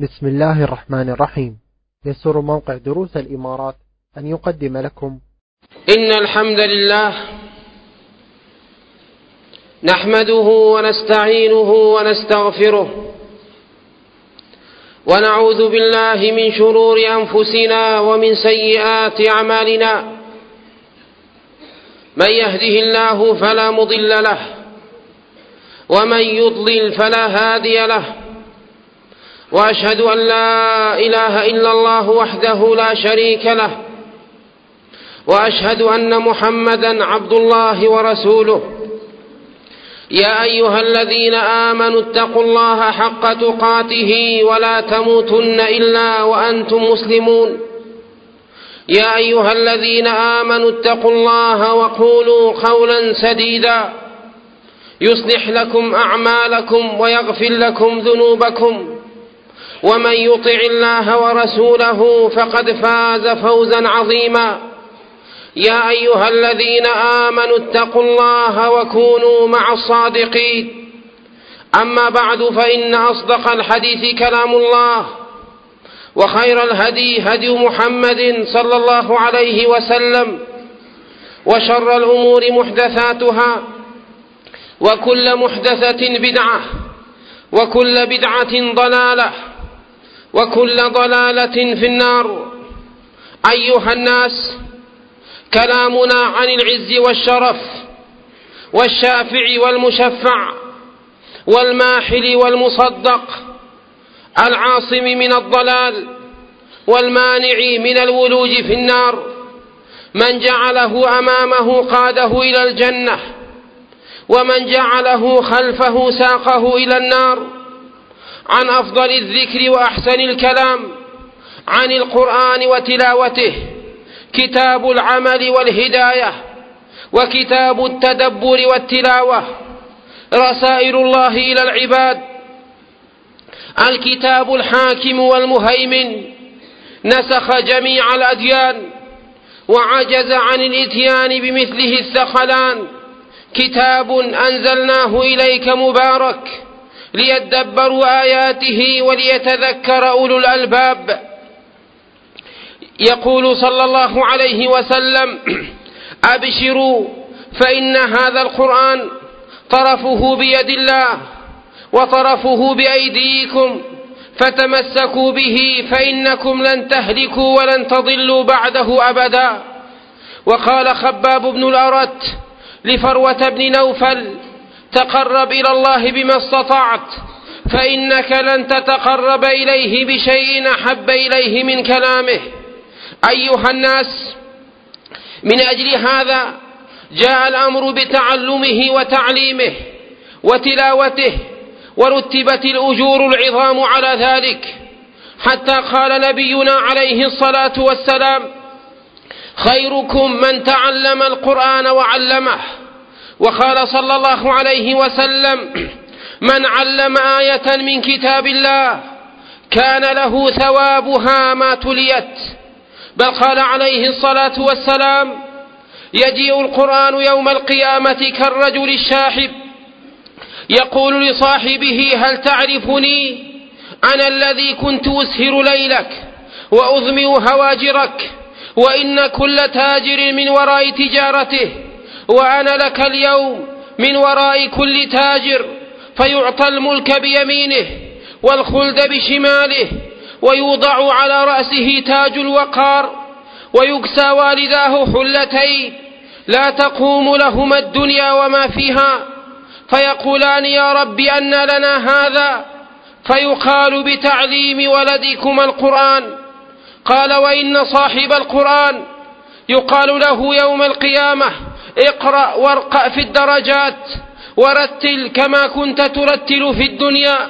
بسم الله الرحمن الرحيم. يسر موقع دروس الإمارات أن يقدم لكم إن الحمد لله نحمده ونستعينه ونستغفره ونعوذ بالله من شرور أنفسنا ومن سيئات أعمالنا. من يهده الله فلا مضل له ومن يضلل فلا هادي له، وأشهد أن لا إله إلا الله وحده لا شريك له، وأشهد أن محمدا عبد الله ورسوله. يا أيها الذين آمنوا اتقوا الله حق تقاته ولا تموتن إلا وأنتم مسلمون. يا أيها الذين آمنوا اتقوا الله وقولوا قولا سديدا يصلح لكم أعمالكم ويغفر لكم ذنوبكم، ومن يطع الله ورسوله فقد فاز فوزا عظيما. يا أيها الذين آمنوا اتقوا الله وكونوا مع الصادقين. أما بعد، فإن أصدق الحديث كلام الله، وخير الهدي هدي محمد صلى الله عليه وسلم، وشر الأمور محدثاتها، وكل محدثة بدعة، وكل بدعة ضلالة، وكل ضلالة في النار. أيها الناس، كلامنا عن العز والشرف والشافع والمشفع والماحل والمصدق، العاصم من الضلال والمانع من الولوج في النار، من جعله أمامه قاده إلى الجنة، ومن جعله خلفه ساقه إلى النار. عن أفضل الذكر وأحسن الكلام عن القرآن وتلاوته كتاب العمل والهداية، وكتاب التدبر والتلاوة رسائل الله إلى العباد. الكتاب الحاكم والمهيمن نسخ جميع الأديان وعجز عن الإتيان بمثله الثقلان. كتاب أنزلناه إليك مبارك ليدبروا آياته وليتذكر أولو الألباب. يقول صلى الله عليه وسلم: أبشروا فإن هذا القرآن طرفه بيد الله وطرفه بأيديكم، فتمسكوا به فإنكم لن تهلكوا ولن تضلوا بعده أبدا. وقال خباب بن الأرت لفروة بن نوفل: تقرب إلى الله بما استطعت، فإنك لن تتقرب إليه بشيء أحب إليه من كلامه. أيها الناس، من أجل هذا جاء الأمر بتعلمه وتعليمه وتلاوته، ورتبت الأجور العظام على ذلك، حتى قال نبينا عليه الصلاة والسلام: خيركم من تعلم القرآن وعلمه. وقال صلى الله عليه وسلم: من علم آية من كتاب الله كان له ثوابها ما تليت. بل قال عليه الصلاة والسلام: يجيء القرآن يوم القيامة كالرجل الشاحب يقول لصاحبه: هل تعرفني؟ أنا الذي كنت أسهر ليلك وأظمئ هواجرك، وإن كل تاجر من وراء تجارته، وأنا لك اليوم من وراء كل تاجر. فيعطى الملك بيمينه والخلد بشماله، ويوضع على رأسه تاج الوقار، ويكسى والداه حلتين لا تقوم لهما الدنيا وما فيها، فيقولان: يا رب أن لنا هذا؟ فيقال: بتعليم ولدكما القرآن. قال: وإن صاحب القرآن يقال له يوم القيامة: اقرأ وارقأ في الدرجات ورتل كما كنت ترتل في الدنيا،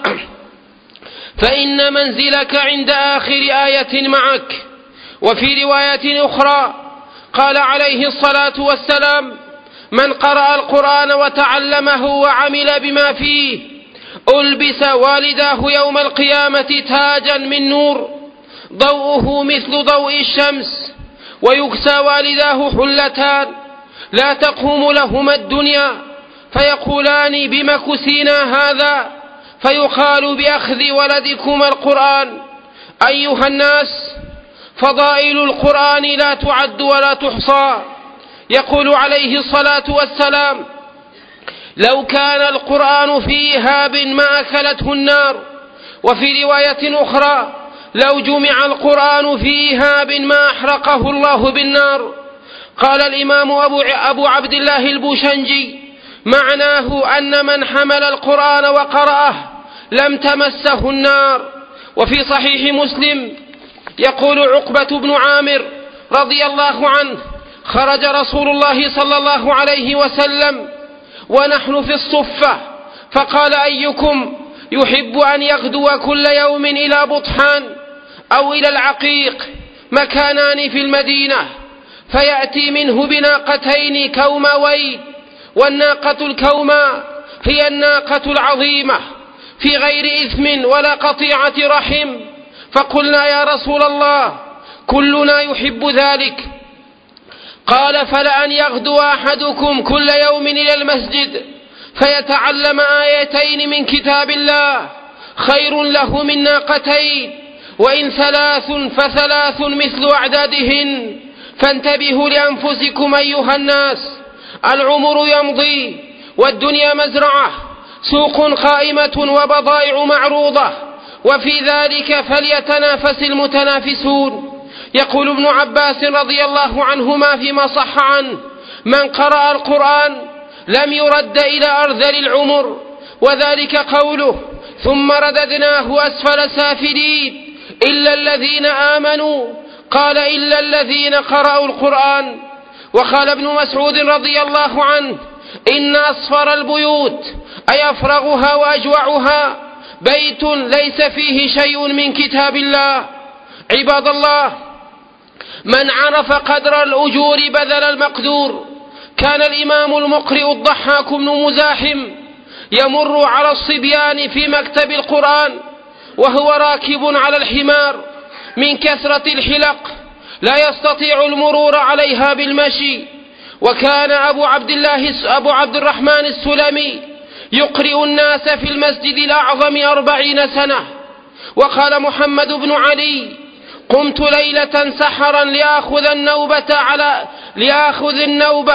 فإن منزلك عند آخر آية معك. وفي رواية أخرى قال عليه الصلاة والسلام: من قرأ القرآن وتعلمه وعمل بما فيه ألبس والداه يوم القيامة تاجا من نور ضوءه مثل ضوء الشمس، ويكسى والداه حلتان لا تقوم لهما الدنيا، فيقولان: بم كسينا هذا؟ فيقال بأخذ ولدكما القرآن. أيها الناس، فضائل القرآن لا تعد ولا تحصى. يقول عليه الصلاة والسلام: لو كان القرآن في إهاب ما أكلته النار. وفي رواية أخرى: لو جمع القرآن في إهاب ما أحرقه الله بالنار. قال الإمام أبو عبد الله البوشنجي: معناه أن من حمل القرآن وقرأه لم تمسه النار. وفي صحيح مسلم يقول عقبة بن عامر رضي الله عنه: خرج رسول الله صلى الله عليه وسلم ونحن في الصفة، فقال: أيكم يحب أن يغدو كل يوم إلى بطحان أو إلى العقيق، مكانان في المدينة، فيأتي منه بناقتين كوموين، والناقة الكوماء هي الناقة العظيمة في غير إثم ولا قطيعة رحم. فقلنا: يا رسول الله، كلنا يحب ذلك. قال: فلأن يغدو أحدكم كل يوم إلى المسجد فيتعلم آيتين من كتاب الله خير له من ناقتين، وإن 3 ف3 مثل أعدادهن. فانتبهوا لأنفسكم أيها الناس، العمر يمضي والدنيا مزرعة، سوق قائمة وبضائع معروضة، وفي ذلك فليتنافس المتنافسون. يقول ابن عباس رضي الله عنهما فيما صح عنه: من قرأ القرآن لم يرد إلى أرذل العمر، وذلك قوله: ثم رددناه أسفل سافلين إلا الذين آمنوا. قال: إلا الذين قرأوا القرآن. وقال ابن مسعود رضي الله عنه: إن أصفر البيوت أي أفرغها وأجوعها بيت ليس فيه شيء من كتاب الله. عباد الله، من عرف قدر الأجور بذل المقدور. كان الإمام المقرئ الضحاك بن مزاحم يمر على الصبيان في مكتب القرآن وهو راكب على الحمار، من كثرة الحلق لا يستطيع المرور عليها بالمشي. وكان أبو عبد الرحمن السلمي يقرئ الناس في المسجد الأعظم 40 سنة. وقال محمد بن علي: قمت ليلة سحرا لآخذ النوبة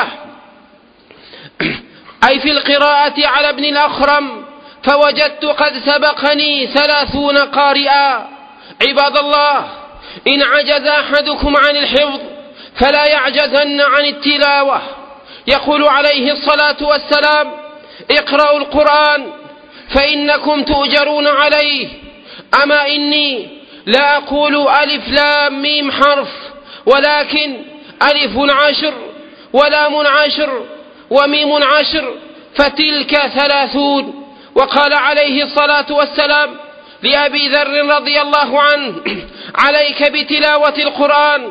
أي في القراءة على ابن الأخرم، فوجدت قد سبقني 30 قارئا. عباد الله، إن عجز أحدكم عن الحفظ فلا يعجزن عن التلاوة. يقول عليه الصلاة والسلام: اقرأوا القرآن فإنكم تؤجرون عليه. أما إني لا أقول ألف لام ميم حرف، ولكن ألف 10 ولام 10 وميم 10، فتلك 30. وقال عليه الصلاة والسلام لأبي ذر رضي الله عنه: عليك بتلاوة القرآن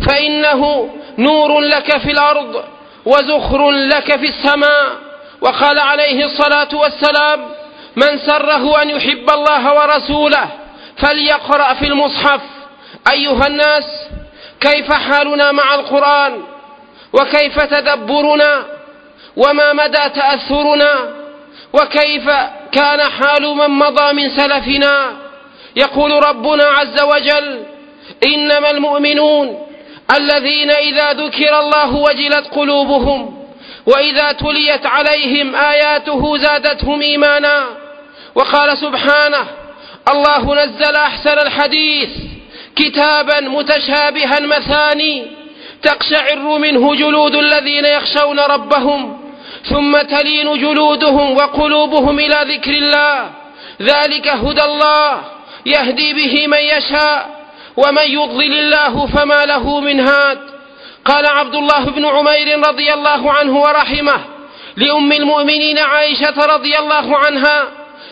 فإنه نور لك في الأرض وزخر لك في السماء. وقال عليه الصلاة والسلام: من سره أن يحب الله ورسوله فليقرأ في المصحف. أيها الناس، كيف حالنا مع القرآن؟ وكيف تدبرنا؟ وما مدى تأثرنا؟ وكيف كان حال من مضى من سلفنا؟ يقول ربنا عز وجل: إنما المؤمنون الذين إذا ذكر الله وجلت قلوبهم وإذا تليت عليهم آياته زادتهم إيمانا. وقال سبحانه: الله نزل أحسن الحديث كتابا متشابها مثاني تقشعر منه جلود الذين يخشون ربهم ثم تلين جلودهم وقلوبهم إلى ذكر الله، ذلك هدى الله يهدي به من يشاء ومن يضلل الله فما له من هاد. قال عبد الله بن عمير رضي الله عنه ورحمه لأم المؤمنين عائشة رضي الله عنها: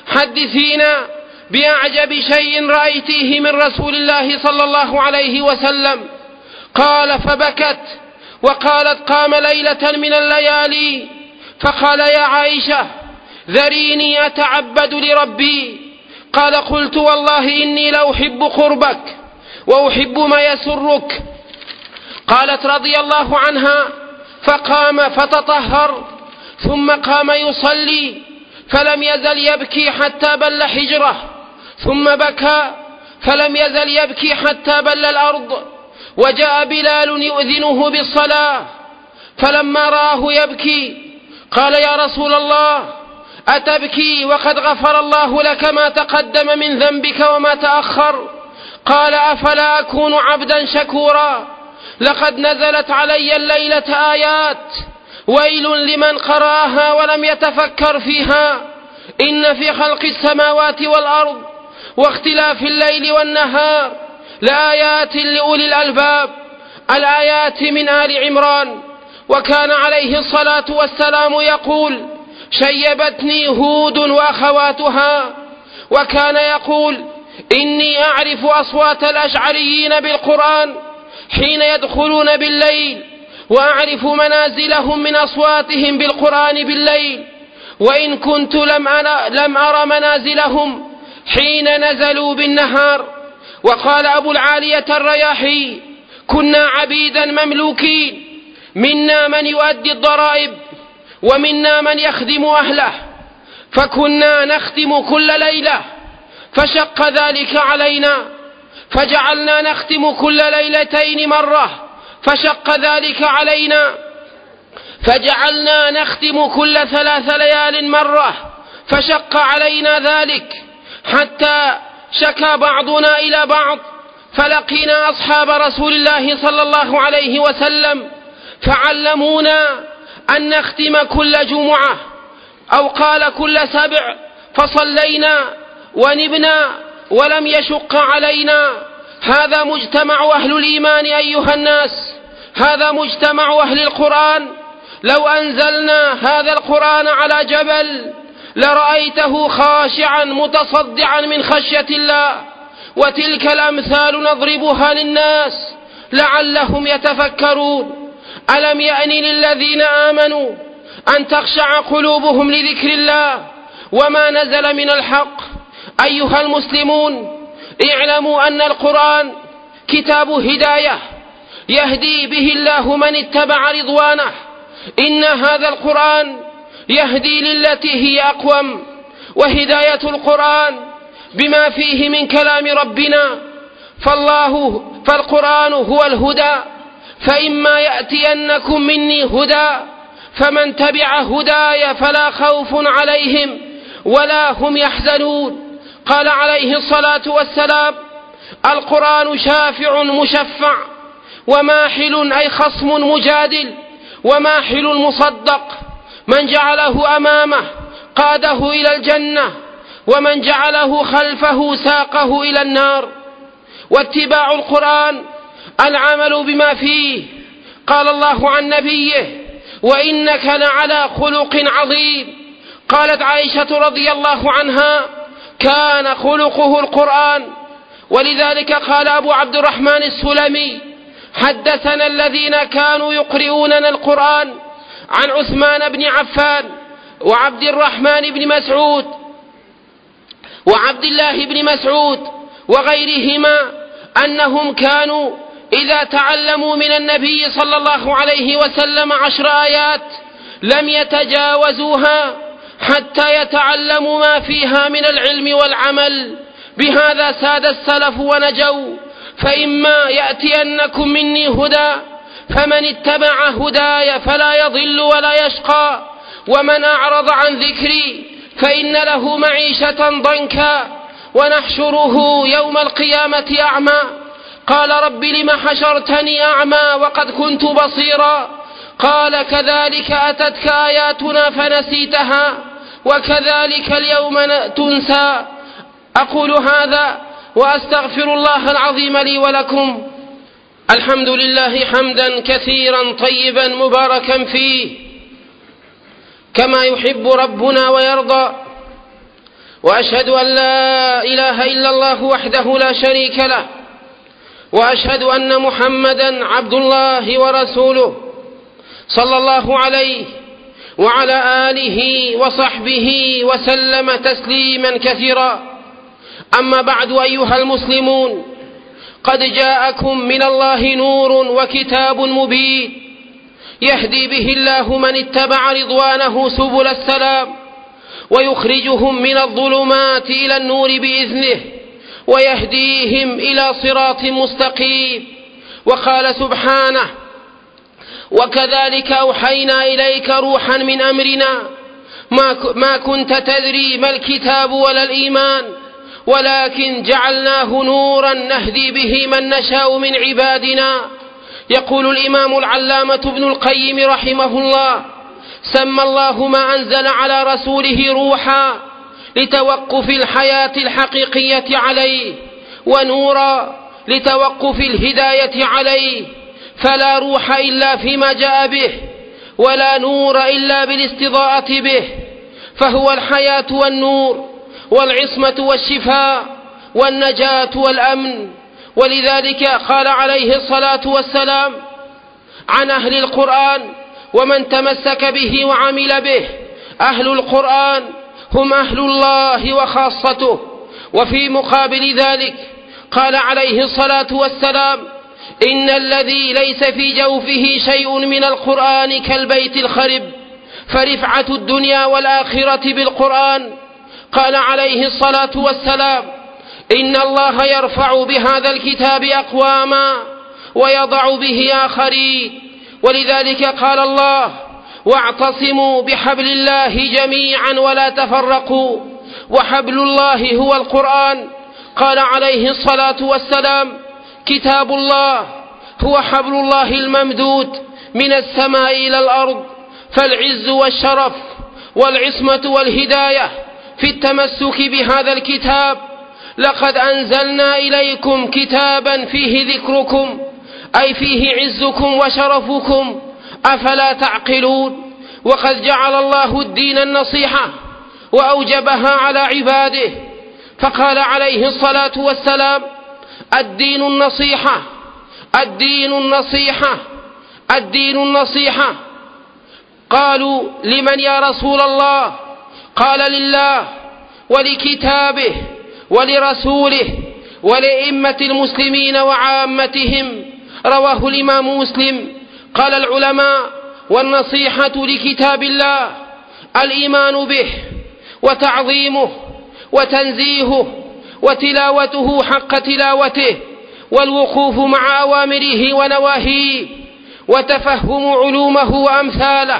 حدثينا بأعجب شيء رأيتيه من رسول الله صلى الله عليه وسلم. قال: فبكت وقالت: قام ليلة من الليالي فقال: يا عائشة ذريني أتعبد لربي. قال: قلت: والله إني لأحب قربك وأحب ما يسرك. قالت رضي الله عنها: فقام فتطهر ثم قام يصلي، فلم يزل يبكي حتى بل حجره، ثم بكى فلم يزل يبكي حتى بل الأرض، وجاء بلال يؤذنه بالصلاة، فلما رآه يبكي قال: يا رسول الله، أتبكي وقد غفر الله لك ما تقدم من ذنبك وما تأخر؟ قال: أفلا أكون عبدا شكورا؟ لقد نزلت علي الليلة آيات ويل لمن قرأها ولم يتفكر فيها، إن في خلق السماوات والأرض واختلاف الليل والنهار لآيات لأولي الألباب. الآيات من آل عمران. وكان عليه الصلاة والسلام يقول: شيبتني هود وأخواتها. وكان يقول: إني أعرف أصوات الأشعريين بالقرآن حين يدخلون بالليل، وأعرف منازلهم من أصواتهم بالقرآن بالليل، وإن كنت لم أرى منازلهم حين نزلوا بالنهار. وقال أبو العالية الرياحي: كنا عبيدا مملوكين، منا من يؤدي الضرائب ومنا من يخدم أهله، فكنا نختم كل ليلة، فشق ذلك علينا فجعلنا نختم كل ليلتين مرة، فشق ذلك علينا فجعلنا نختم كل 3 ليال مرة، فشق علينا ذلك، حتى شكى بعضنا إلى بعض، فلقينا أصحاب رسول الله صلى الله عليه وسلم فعلمونا أن نختم كل جمعة، أو قال كل 7، فصلينا ونبنا ولم يشق علينا. هذا مجتمع أهل الإيمان أيها الناس، هذا مجتمع أهل القرآن. لو أنزلنا هذا القرآن على جبل لرأيته خاشعا متصدعا من خشية الله. وتلك الأمثال نضربها للناس لعلهم يتفكرون. ألم يأن للذين آمنوا أن تخشع قلوبهم لذكر الله وما نزل من الحق؟ أيها المسلمون، اعلموا أن القرآن كتاب هداية يهدي به الله من اتبع رضوانه. إن هذا القرآن يهدي للتي هي أقوم، وهداية القرآن بما فيه من كلام ربنا، فالقرآن هو الهدى. فإما يأتينكم مني هدى فمن تبع هداي فلا خوف عليهم ولا هم يحزنون. قال عليه الصلاة والسلام: القرآن شافع مشفع، وماحل أي خصم مجادل، وماحل مصدق. من جعله أمامه قاده إلى الجنة، ومن جعله خلفه ساقه إلى النار. واتباع القرآن العمل بما فيه. قال الله عن نبيه: وإنك لعلى خلق عظيم. قالت عائشة رضي الله عنها: كان خلقه القرآن. ولذلك قال أبو عبد الرحمن السلمي: حدثنا الذين كانوا يقرؤوننا القرآن عن عثمان بن عفان وعبد الرحمن بن مسعود وعبد الله بن مسعود وغيرهما أنهم كانوا إذا تعلموا من النبي صلى الله عليه وسلم 10 آيات لم يتجاوزوها حتى يتعلموا ما فيها من العلم والعمل. بهذا ساد السلف ونجوا. فإما يأتينكم مني هدى فمن اتبع هداي فلا يضل ولا يشقى، ومن أعرض عن ذكري فإن له معيشة ضنكا ونحشره يوم القيامة أعمى. قال: رب لم حشرتني أعمى وقد كنت بصيرا؟ قال: كذلك أتتك آياتنا فنسيتها وكذلك اليوم تنسى. أقول هذا وأستغفر الله العظيم لي ولكم. الحمد لله حمدا كثيرا طيبا مباركا فيه كما يحب ربنا ويرضى. وأشهد أن لا إله إلا الله وحده لا شريك له، وأشهد أن محمدا عبد الله ورسوله صلى الله عليه وعلى آله وصحبه وسلم تسليما كثيرا. أما بعد أيها المسلمون، قد جاءكم من الله نور وكتاب مبين يهدي به الله من اتبع رضوانه سبل السلام، ويخرجهم من الظلمات إلى النور بإذنه ويهديهم إلى صراط مستقيم. وقال سبحانه: وكذلك أوحينا إليك روحا من أمرنا ما كنت تدري ما الكتاب ولا الإيمان ولكن جعلناه نورا نهدي به من نشاء من عبادنا. يقول الإمام العلامة ابن القيم رحمه الله: سمى الله ما أنزل على رسوله روحا لتوقف الحياة الحقيقية عليه، ونورا لتوقف الهداية عليه، فلا روح إلا فيما جاء به، ولا نور إلا بالاستضاءة به، فهو الحياة والنور والعصمة والشفاء والنجاة والأمن. ولذلك قال عليه الصلاة والسلام عن أهل القرآن ومن تمسك به وعمل به: أهل القرآن هم أهل الله وخاصته. وفي مقابل ذلك قال عليه الصلاة والسلام: إن الذي ليس في جوفه شيء من القرآن كالبيت الخرب، فرفعة الدنيا والآخرة بالقرآن. قال عليه الصلاة والسلام: إن الله يرفع بهذا الكتاب أقواما ويضع به آخرين. ولذلك قال الله: واعتصموا بحبل الله جميعا ولا تفرقوا، وحبل الله هو القرآن. قال عليه الصلاة والسلام: كتاب الله هو حبل الله الممدود من السماء إلى الأرض، فالعز والشرف والعصمة والهداية في التمسك بهذا الكتاب. لقد أنزلنا إليكم كتابا فيه ذكركم، أي فيه عزكم وشرفكم، أفلا تعقلون؟ وقد جعل الله الدين النصيحة وأوجبها على عباده، فقال عليه الصلاة والسلام: الدين النصيحة، الدين النصيحة، الدين النصيحة. قالوا: لمن يا رسول الله؟ قال: لله ولكتابه ولرسوله ولأئمة المسلمين وعامتهم. رواه الإمام مسلم. قال العلماء: والنصيحة لكتاب الله الإيمان به وتعظيمه وتنزيهه وتلاوته حق تلاوته، والوقوف مع أوامره ونواهيه، وتفهم علومه وأمثاله،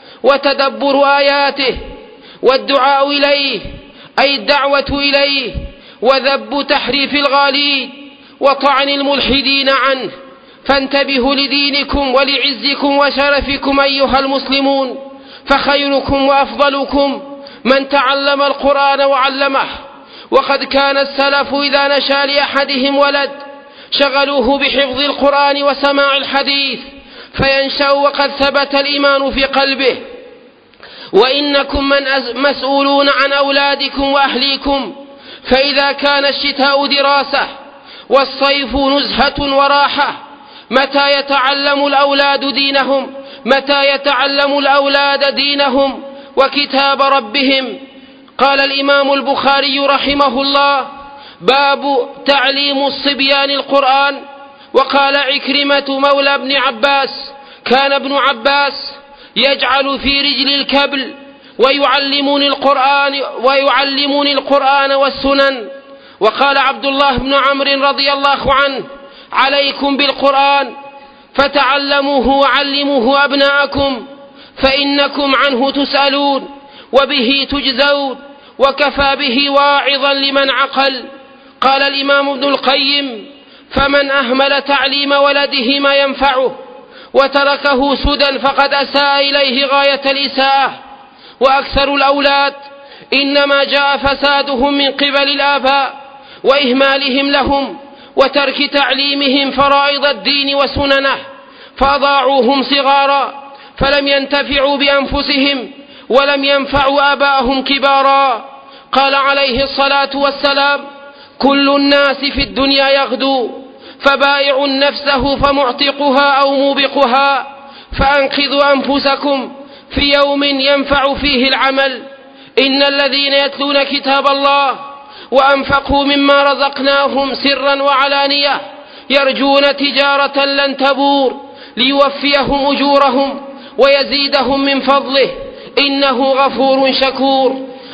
وتدبر آياته، والدعاء إليه أي الدعوة إليه، وذب تحريف الغالين وطعن الملحدين عنه. فانتبهوا لدينكم ولعزكم وشرفكم أيها المسلمون، فخيركم وأفضلكم من تعلم القرآن وعلمه. وقد كان السلف إذا نشأ لأحدهم ولد شغلوه بحفظ القرآن وسماع الحديث فينشأ وقد ثبت الإيمان في قلبه. وإنكم مسؤولون عن أولادكم وأهليكم، فإذا كان الشتاء دراسة والصيف نزهة وراحة، متى يتعلم الأولاد دينهم وكتاب ربهم؟ قال الإمام البخاري رحمه الله: باب تعليم الصبيان القرآن. وقال عكرمة مولى ابن عباس: كان ابن عباس يجعل في رجل الكبل ويعلمني القرآن والسنن. وقال عبد الله بن عمرو رضي الله عنه: عليكم بالقرآن فتعلموه وعلموه أبناءكم، فإنكم عنه تسألون وبه تجزون، وكفى به واعظا لمن عقل. قال الإمام ابن القيم: فمن أهمل تعليم ولده ما ينفعه وتركه سدى فقد أساء إليه غاية الإساءة. وأكثر الأولاد إنما جاء فسادهم من قبل الآباء وإهمالهم لهم وترك تعليمهم فرائض الدين وسننه، فأضاعوهم صغارا فلم ينتفعوا بأنفسهم ولم ينفعوا آباءهم كبارا. قال عليه الصلاة والسلام: كل الناس في الدنيا يغدو، فبائع نفسه فمعتقها أو موبقها، فأنقذوا أنفسكم في يوم ينفع فيه العمل. إن الذين يتلون كتاب الله وأنفقوا مما رزقناهم سرا وعلانية يرجون تجارة لن تبور ليوفيهم أجورهم ويزيدهم من فضله إنه غفور شكور.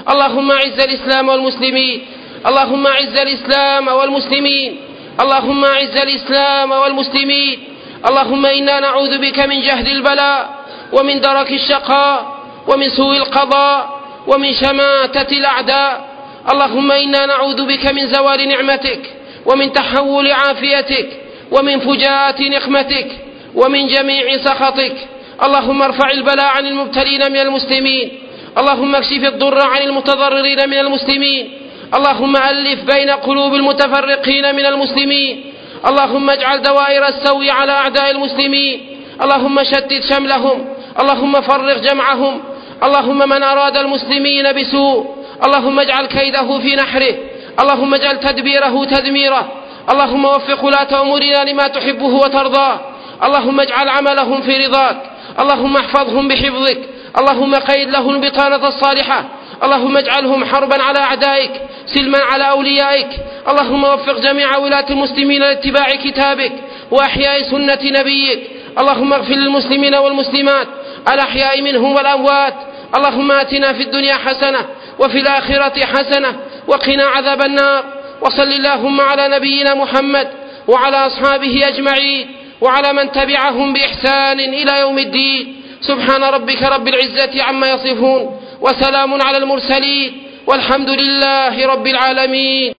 اللهم أعز الإسلام والمسلمين، اللهم أعز الإسلام والمسلمين، اللهم أعز الإسلام والمسلمين. اللهم إنا نعوذ بك من جهد البلاء ومن درك الشقاء ومن سوء القضاء ومن شماتة الأعداء. اللهم إنا نعوذ بك من زوال نعمتك ومن تحول عافيتك ومن فجاءة نقمتك ومن جميع سخطك. اللهم ارفع البلاء عن المبتلين من المسلمين، اللهم اكشف الضر عن المتضررين من المسلمين، اللهم ألف بين قلوب المتفرقين من المسلمين، اللهم اجعل دوائر السوء على أعداء المسلمين، اللهم شتت شملهم، اللهم فرق جمعهم، اللهم من أراد المسلمين بسوء اللهم اجعل كيده في نحره، اللهم اجعل تدبيره تدميره، اللهم وفق ولاة أمورنا لما تحبه وترضاه، اللهم اجعل عملهم في رضاك، اللهم احفظهم بحفظك، اللهم قيد لهم البطانة الصالحة، اللهم اجعلهم حربا على أعدائك سلما على أوليائك. اللهم وفق جميع ولاة المسلمين لاتباع كتابك وأحياء سنة نبيك. اللهم اغفر للمسلمين والمسلمات الأحياء منهم والأموات. اللهم آتنا في الدنيا حسنة وفي الآخرة حسنة وقنا عذاب النار. وصل اللهم على نبينا محمد وعلى أصحابه أجمعين وعلى من تبعهم بإحسان إلى يوم الدين. سبحان ربك رب العزة عما يصفون وسلام على المرسلين والحمد لله رب العالمين.